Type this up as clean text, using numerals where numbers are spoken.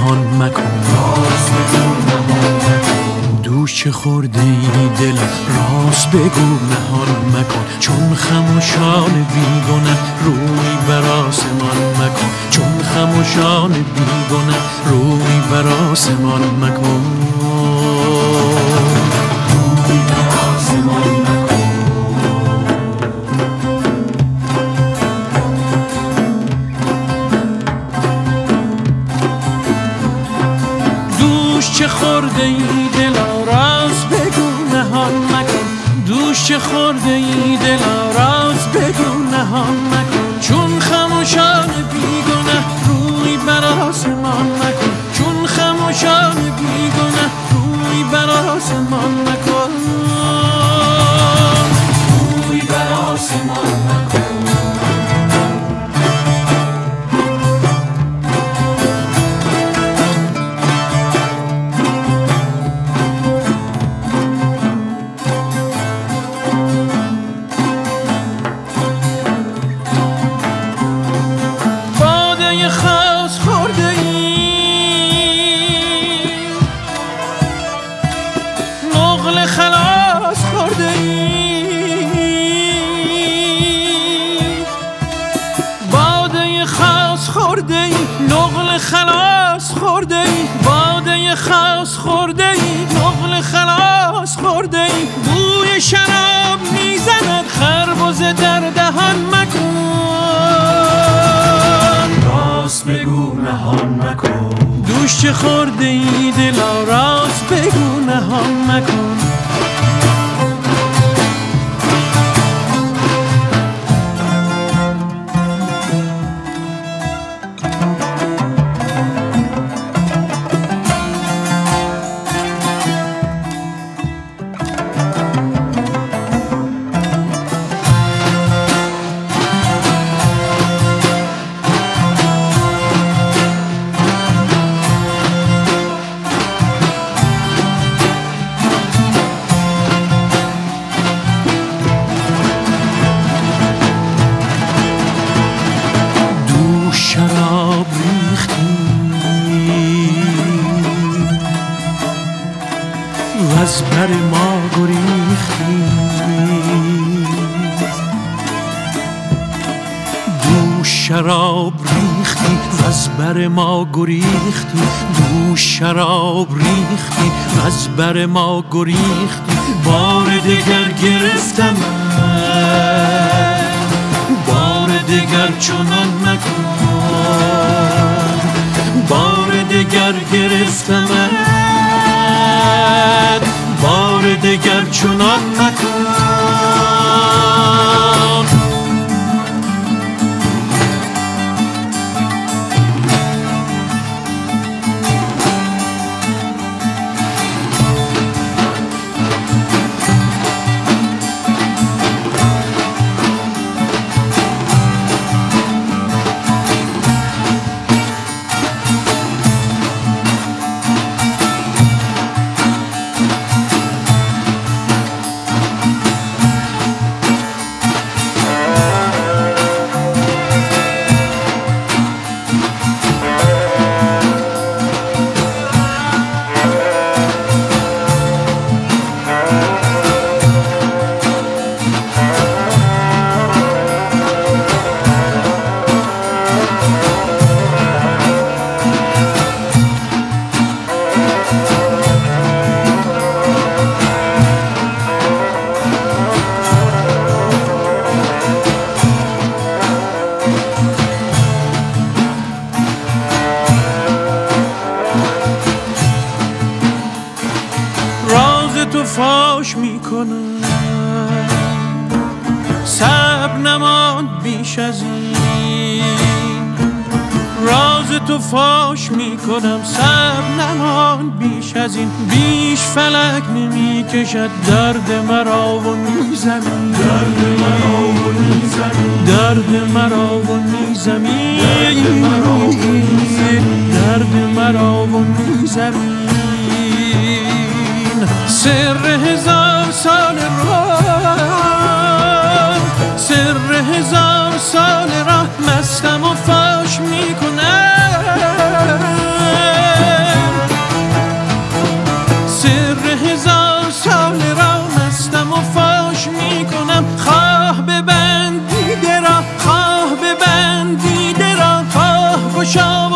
نهان مکن، راست بگو نهان مکن. دوش چه خورده ای دل، راست بگو نهان مکن. چون خموشان بیگنه روی بر آسمان مکن، چون خموشان بیگنه روی بر آسمان مکن، روی بر آسمان مکن. دوش چه خورده ای دلا راست بگو نهان مکن، دوش چه خورده ای دلا راست بگو نهان مکن. چون خموشان بیگنه روی بر آسمان مکن، چون خموشان بیگنه روی بر آسمان مکن، روی بر آسمان مکن. خلاص خورده ای، باده خاص خورده ای، نقل خلاص خورده ای، باده خاص خورده ای، نقل خلاص خورده ای. بوی شراب میزند خربزه در دهان مکن، راست بگو نهان مکن. دوش چه خورده ای دلا راست بگو نهان مکن. شراب ریختی و از بر ما گریختی، دوش شراب ریختی و از بر ما گریختی، دوش شراب ریختی و از بر ما گریختی. بار دگر گرفتم بار دگر چنان مکن، بار دگر گرفتمت بار دگر چنان مکن. تو فاش میکنم صبر نماند بیش از این، راز تو فاش میکنم صبر نماند بیش از این. بیش فلک نمیکشد درد مرا و میزمی، درد مرا و میزمی، درد مرا و میزمی، درد مرا و میزمی. سر هزار سال راه، سر هزار سال راه مستم و فاش میکنم، خموشا